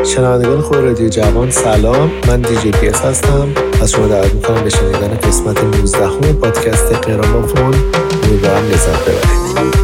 شنوندگان خوب رادیو جوان سلام، من دیجی پی اس هستم. از شما دعوت میکنم به شنیدن قسمت 19 پادکست قرامافون. امیدوارم لذت ببرید.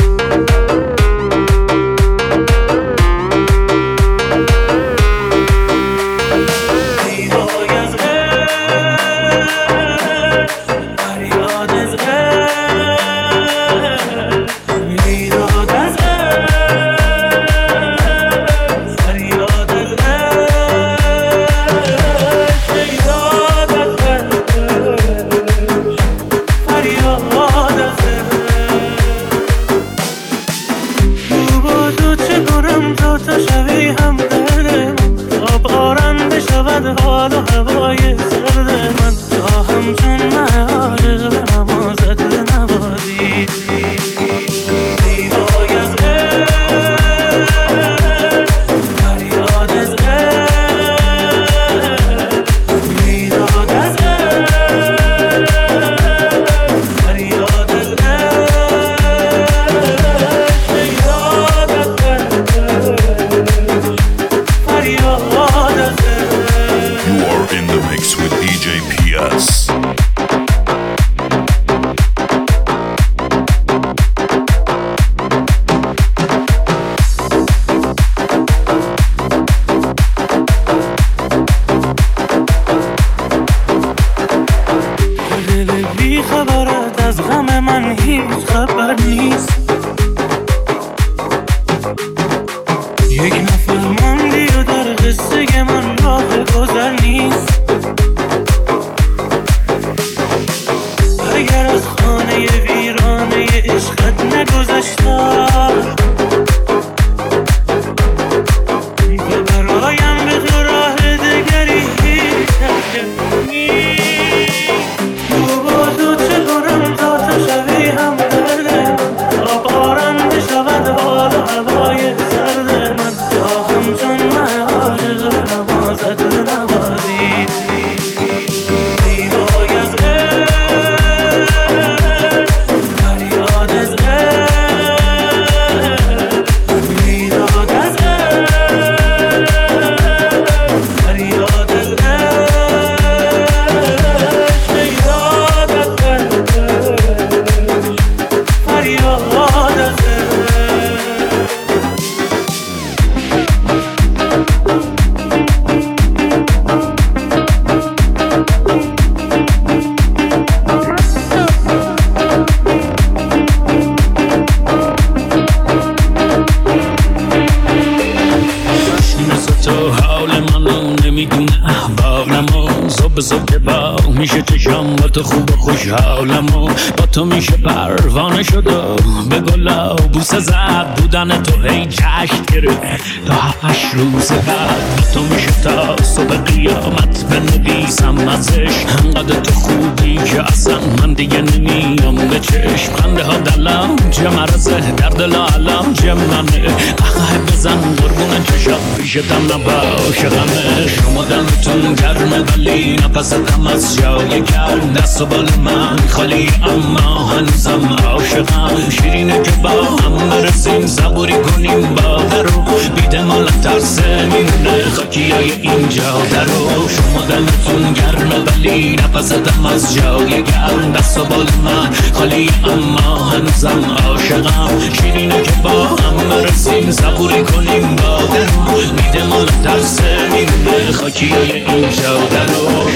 تو میشه پروانه شد و به گلا بوسه زد بودن تو هی جشن گرفت تا 8 روز بعد تو میشه تا صبح قیامت بنویسم ازش انقدر تو خوبی که اصلا من دیگه نمیام به چشم خنده ها دلانج مرزه در دل علانج منه قهقه بزن قربون چشم پیشتم نباشه غمه شما دلتون گرمه ولی نفستم از جای گرم دست و بال من خالی اما هنوزم عاشقم شیرینه که با هم برسیم صبوری کنیم با درو بیده مال ترسه میمونه خاکیای اینجا درو شما دلتون گرمه ولی نفستم از جای گرم دست و بال من خالی اما هنوزم عاشقم شیرینه که با هم برسیم صبوری کنیم با درو بیده مال ترسه میمونه خاکیای اینجا درو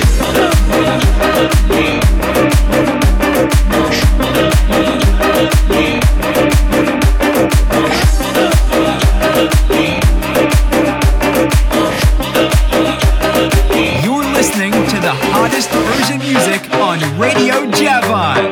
You're listening to the hottest Persian music on Radio Javan.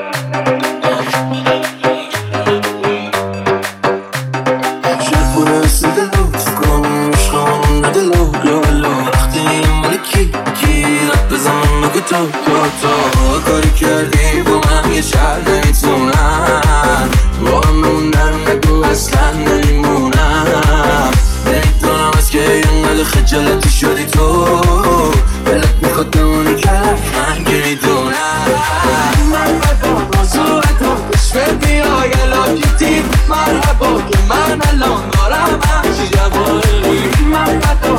کاری کردی با من یه شهر نمیتونم با موندن نگو اصلا نمیمونم نمیدونم از که اینقدر خجالتی شدی تو دلت میخواد بمونی که من که میدونم مرحبا بازو تو کشفه بیای الاکیتی مرحبا که من الان دارم همچی جواری مرحبا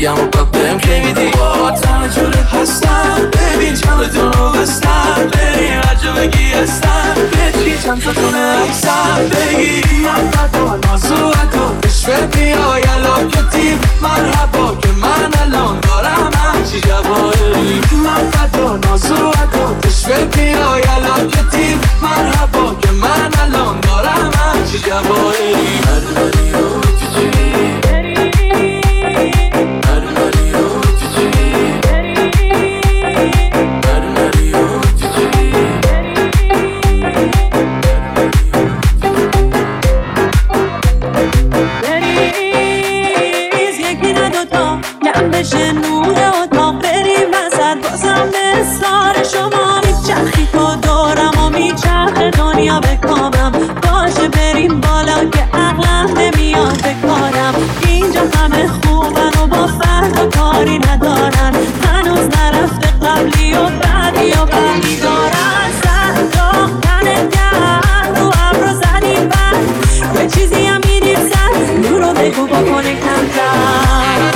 بگم و باید بهم کی میدی با تنه جوره هستم ببین چندتون رو بستم بریم هرجا بگی هستم بچی چند تا تونه عکسم بگی من فدا نازوهتو عشق بیای علاکتیم مرحبا که من الان دارم همچی جوایی من فدا نازوهتو عشق بیای علاکتیم مرحبا که من الان دارم همچی جوایی باشه بریم بالا که عقلم نمیاد بکارم اینجا همه خوبن و با فرد کاری ندارن هنوز نرفته قبلی و بعدی و بعدی دارن سر تنت گرد رو ابرو زدیم بر به چیزی هم میدیم سر نورو بگو بکنه کمتر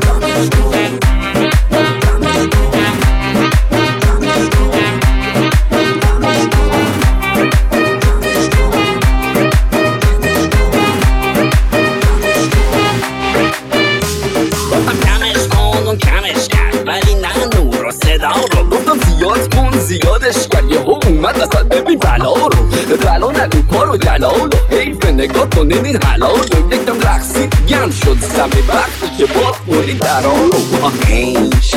زیادش کرد یه اومد اصلا ببین بلا نگو کارو دلالو حیفه نگاه کنین این حلالو یکم رقصی گم شد سمه وقتی که با خوری درالو ایش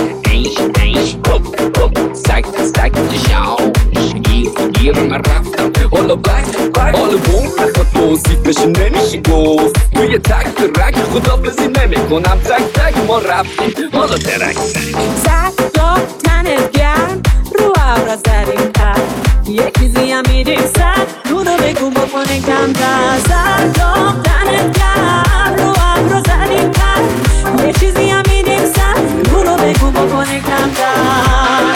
سگ شاش گیر من رفتم حالا بک حالا بوم نخواد موزیف بشه نمیشه گفت توی تک ترک خدا بزی نمی کنم تک ما رفتیم حالا ترک زد تنت گرم رو ابرا زدیم پر یه چیزی هم میدیم سر نورو بگو بکنه کمتر زد تنت گرم رو ابرا زدیم پر یه چیزی هم میدیم سر نورو بگو بکنه کمتر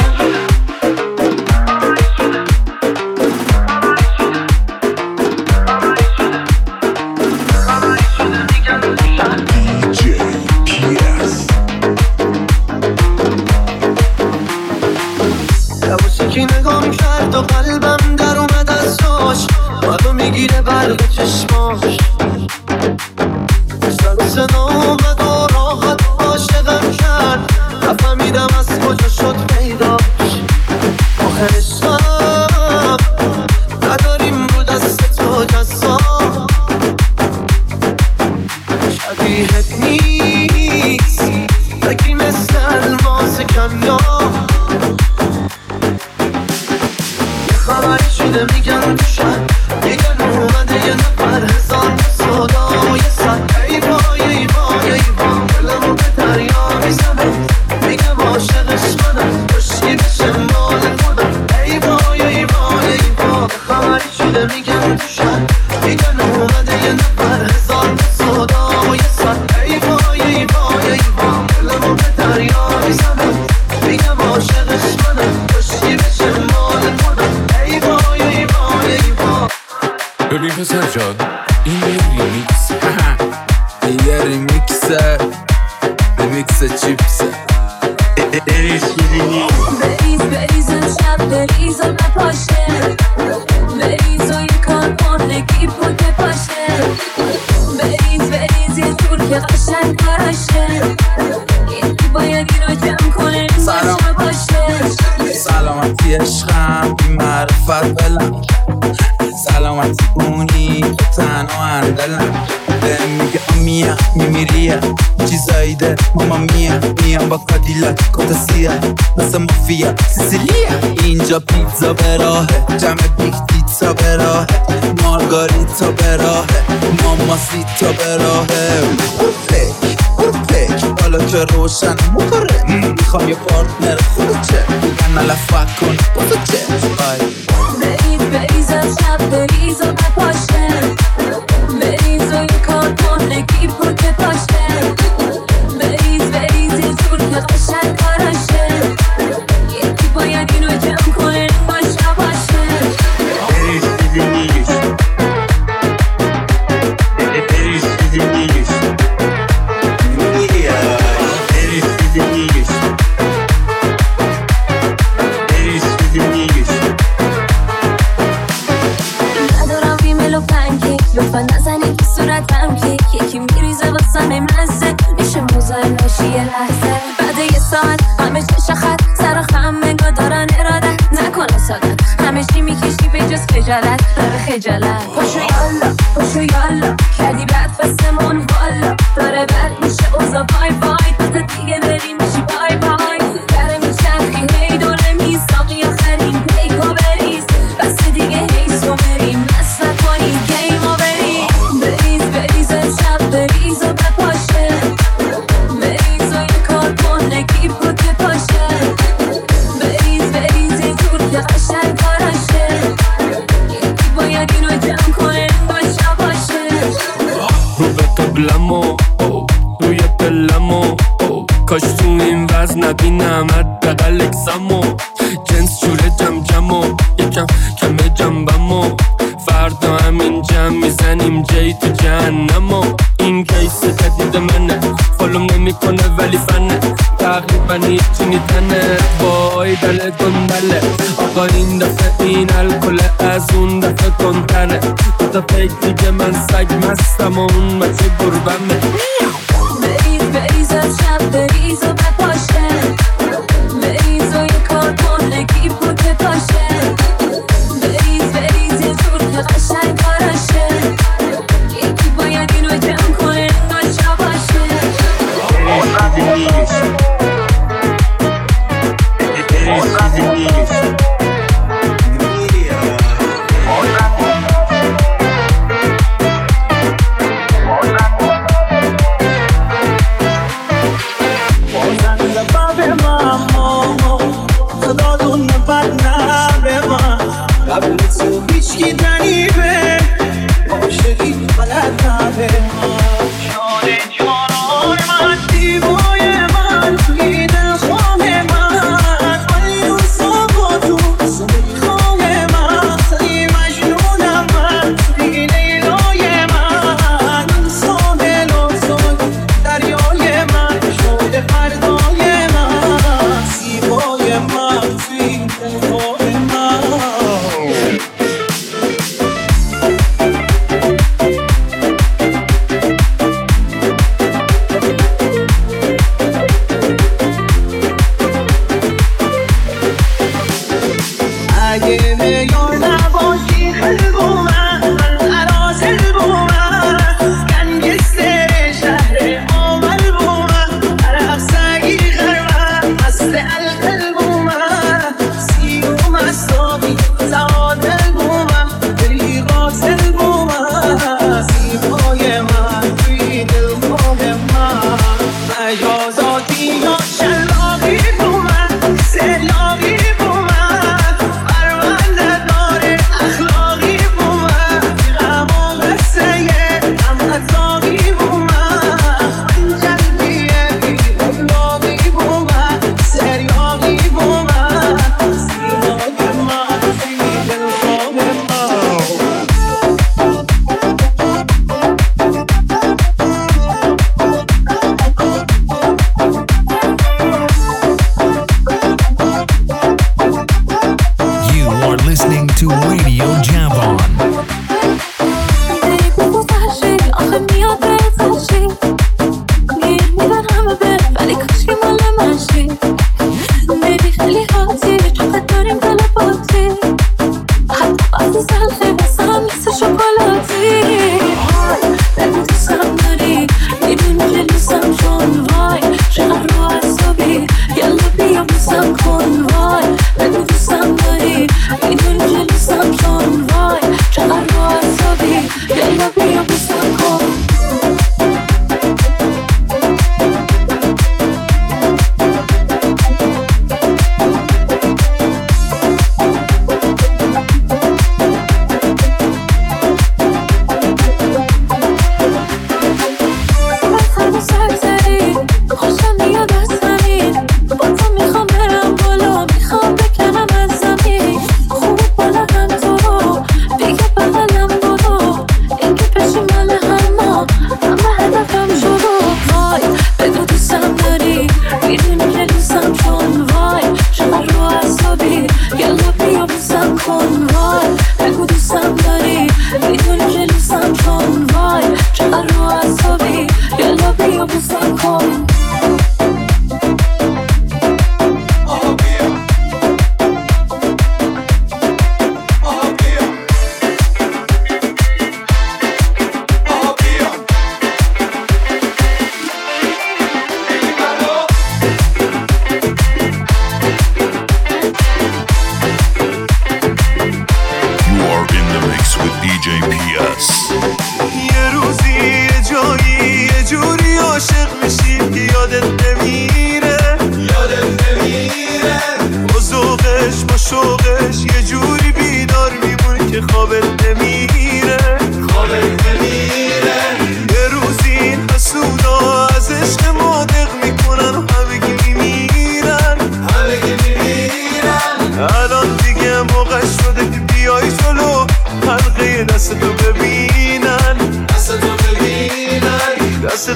نگام کرد و قلبم در اومد از جاش منو میگیره برق چشماش سر صدا اومد و راحت عاشقم کرد نفهمیدم از کجا شد پیداش آخرش هم نداریم رو دست تو جذاب شبیهت نیست بگی مثل الماس کمیاب خبری شده میگن دوشن میگن اومده یه نفر هزار صدا و یه صد ای وای دلمو به دریا میزنه میگم عاشقش منم خوشی بشه مال خودم ای وای خبری شده میگن دوشن میگن اومده یه نفر هزار صدا و یه صد ای وای دلمو به دریا میزنه میگم عاشقش منم خوشی بشه مال خودم ببین پسر جان این یه ریمیکسه ریمیکس چیپسه بریز امشب بریز و نپاشه بریز و یه کار کنه گیب و بپاشه بریز یه جور که قشنگ کاراشه یکی باید اینو جمع کنه نمیشه باشه سلامتی عشقم بی معرفت بلم سلامتی اونی که تنها اندلم بهم میگه آمیا میمیریه چیزایی ده ماما میام با کادیلاک کتاسیه مثل مافیا سیسیلیه اینجا پیتزا به راهه جمع بیگ پیتزا به راهه مارگاریتا به راهه ماماسیتا به راهه پرفکت حالا که روشن موتوره میخوام یه پارتنر خودچه میگن علفک کن بازو چه بریز از شب بریز و نپاشه بریز و یه کار کنه گیب و که پاشه بریز یه جور که قشنگ کاراشه یکی باید اینو جمع کنه باشه قسم مزه میشه مزاحم باشی یه لحظه. بعد یه ساعت همه چه خط سر خم منگاه دارن ارادت نکنه سادت، همه چی میکشی به جز خجالت. داره خجالت پاشو یالا پاشو یالا کردی بعد فستمون والا داره بر میشه اوزا بای بای تا دیگه بریم میشی بای بای. داره میچرخی هی دوره میساقی آخرین پیکو بریز بس دیگه هیسو بریم بس نکنی گیمو بریم. بریز بریز شب بریز و بپاشه بریز و یه کار کن نگی پوت پاشه بریز بریز یه جور که قشنگ کاراشه یکی باید اینو جمع کنه باشه باشه. رو به قبلمو روی پلمو کاش تو این وزن نبینم حداقل اکسمو جنس جوره جم جمو یکم کمه جنبمو فردا همین جمع میزنیم جای تو جهنمو. این کیس جدید منه فالوم نمی کنه ولی فنه تقریبا هیچی نیتنه وای دل گندله آقا این دفعه این الکل از اون دفعه کنتره تا پیک دیگه من سگ مستم و اون مچه گربمه. بریز بریز از شب بریز و بپاشه بریز و یه کار کن نگی پوت پاشه بریز بریز یه جور که قشنگ کاراشه یکی باید اینو جمع کنه ناشا باشه.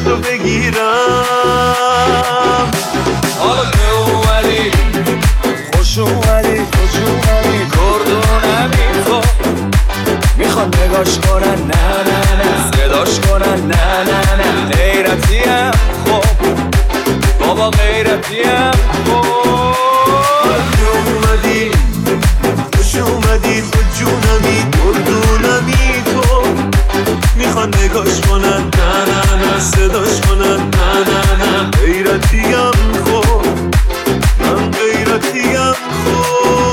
تو بگیرم. حالا که اومدی خوش اومدی کردونمی تو میخوان نگاش کنن نه صداش کنن نه غیرتیم خب بابا غیرتیم خب. خوش اومدی خود جونمی کردونمی تو میخوان نگاش کنن نه صداش کنن نه غیرتیم خب من غیرتیم خب.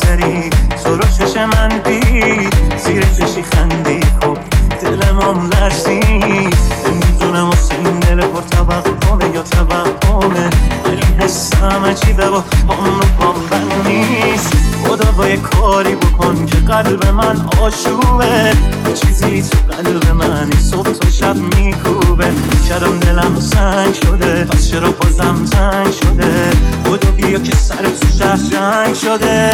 بری تو رو چش من دید زیر چشی خندی خب دلم لرزی نمیدونم واسه این دل پر توقعه یا توهمه ولی حسم عجیبه و پام رو پام بند نیست خدا با یه کاری بکن که قلب من آشوبه چیزی تو قلب من صبح تا شب میکوبه کردم دلم سنگ شده پس چرا بازم تنگ شده خدا بیا که سر تو شهر جنگ شده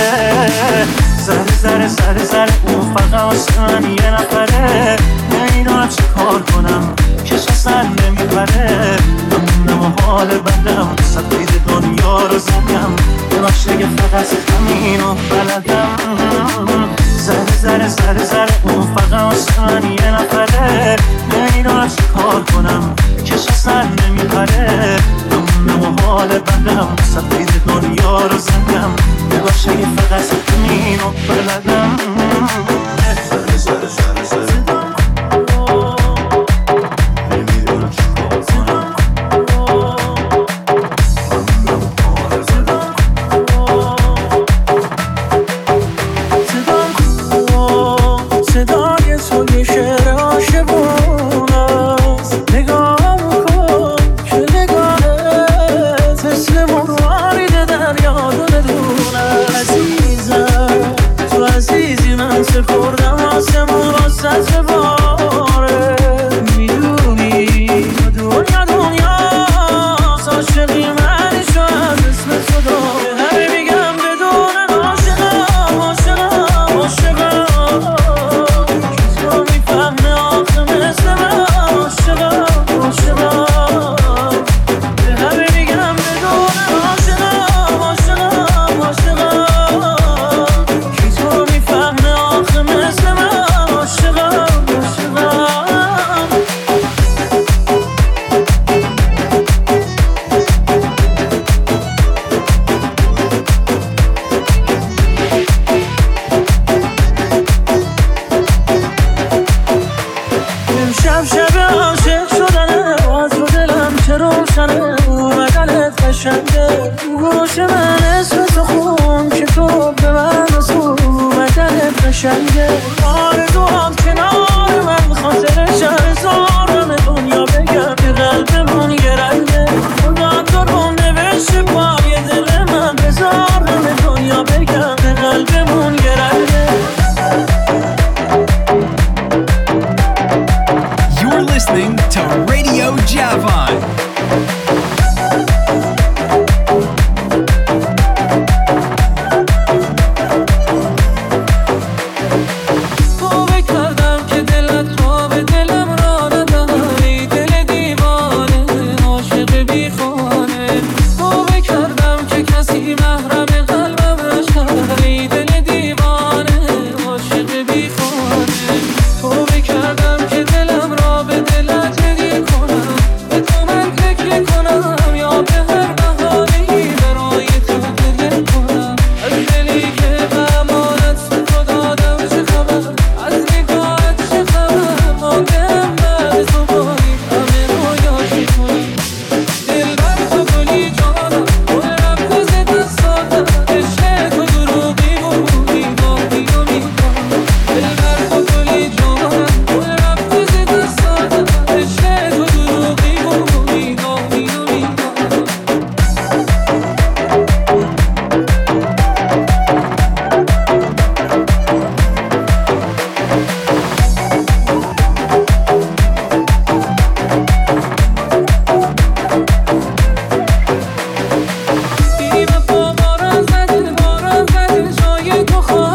سر اون فقط واسه من یه نفره نمیدونم چه کار کنم کش سر نمیبره بمونم و حال بدم سطحید دنیا رو زدم یه بخشه فقط همین و بلدم سر اون فقط واسه من یه نفره نمیدونم چه کار کنم کش سر نمیبره بمونم و حال بدم سطحید دنیا رو زدم یه بخشه فقط همین و بلدم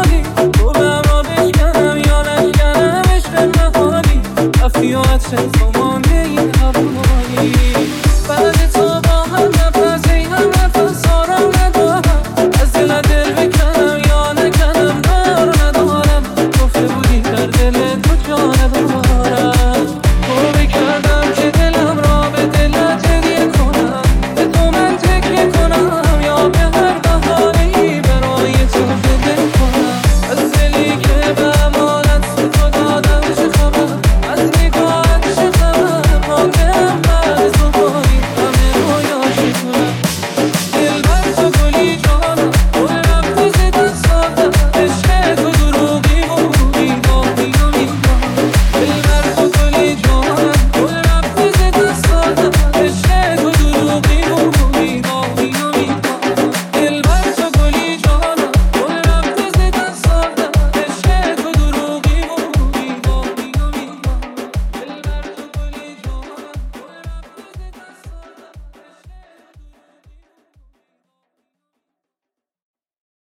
Feel